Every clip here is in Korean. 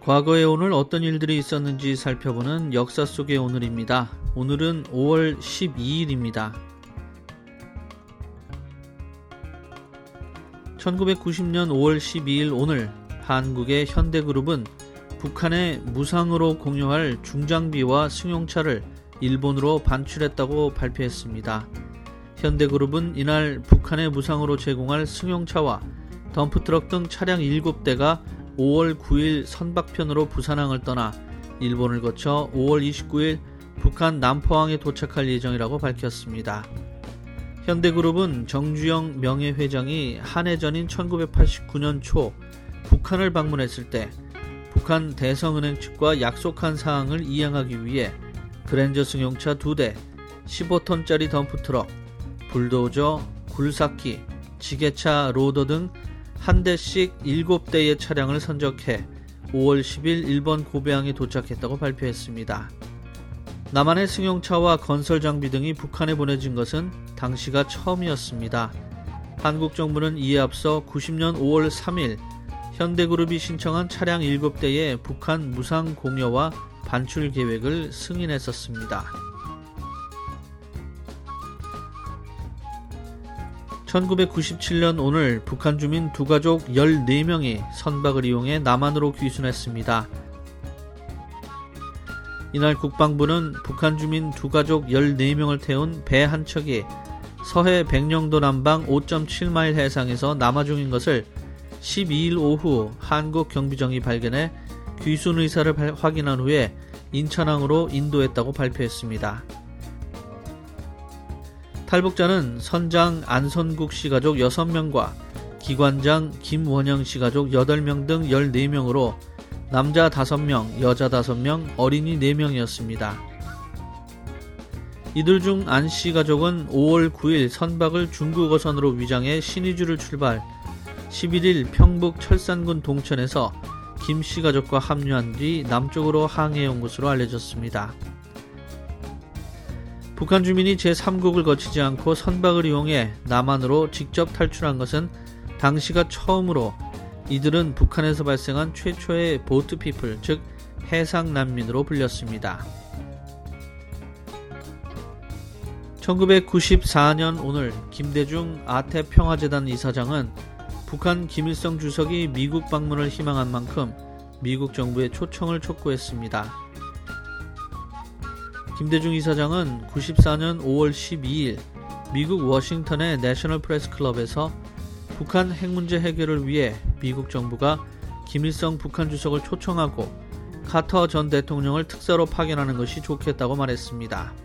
과거의 오늘 어떤 일들이 있었는지 살펴보는 역사 속의 오늘입니다. 오늘은 5월 12일입니다. 1990년 5월 12일 오늘 한국의 현대그룹은 북한에 무상으로 공유할 중장비와 승용차를 일본으로 반출했다고 발표했습니다. 현대그룹은 이날 북한에 무상으로 제공할 승용차와 덤프트럭 등 차량 7대가 5월 9일 선박편으로 부산항을 떠나 일본을 거쳐 5월 29일 북한 남포항에 도착할 예정이라고 밝혔습니다. 현대그룹은 정주영 명예회장이 한 해 전인 1989년 초 북한을 방문했을 때 북한 대성은행 측과 약속한 사항을 이행하기 위해 그랜저 승용차 2대, 15톤짜리 덤프트럭, 불도저, 굴삭기, 지게차 로더 등 한 대씩 7대의 차량을 선적해 5월 10일 일본 고베항에 도착했다고 발표했습니다. 남한의 승용차와 건설 장비 등이 북한에 보내진 것은 당시가 처음이었습니다. 한국 정부는 이에 앞서 90년 5월 3일 현대그룹이 신청한 차량 7대의 북한 무상 공여와 반출 계획을 승인했었습니다. 1997년 오늘 북한 주민 두 가족 14명이 선박을 이용해 남한으로 귀순했습니다. 이날 국방부는 북한 주민 두 가족 14명을 태운 배 한 척이 서해 백령도 남방 5.7마일 해상에서 남하 중인 것을 12일 오후 한국 경비정이 발견해 귀순 의사를 확인한 후에 인천항으로 인도했다고 발표했습니다. 탈북자는 선장 안선국 씨 가족 6명과 기관장 김원영 씨 가족 8명 등 14명으로 남자 5명, 여자 5명, 어린이 4명이었습니다. 이들 중 안 씨 가족은 5월 9일 선박을 중국 어선으로 위장해 신의주를 출발, 11일 평북 철산군 동천에서 김 씨 가족과 합류한 뒤 남쪽으로 항해온 것으로 알려졌습니다. 북한 주민이 제3국을 거치지 않고 선박을 이용해 남한으로 직접 탈출한 것은 당시가 처음으로 이들은 북한에서 발생한 최초의 보트피플, 즉 해상난민으로 불렸습니다. 1994년 오늘 김대중 아태평화재단 이사장은 북한 김일성 주석이 미국 방문을 희망한 만큼 미국 정부의 초청을 촉구했습니다. 김대중 이사장은 94년 5월 12일 미국 워싱턴의 내셔널 프레스 클럽에서 북한 핵 문제 해결을 위해 미국 정부가 김일성 북한 주석을 초청하고 카터 전 대통령을 특사로 파견하는 것이 좋겠다고 말했습니다.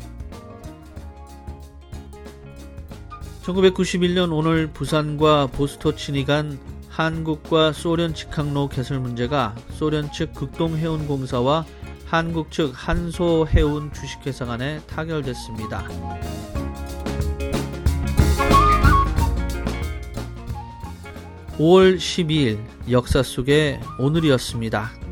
1991년 오늘 부산과 보스토친이 간 한국과 소련 직항로 개설 문제가 소련 측 극동해운공사와 한국 측 한소해운 주식회사 간에 타결됐습니다. (5월 12일) 역사 속의 오늘이었습니다.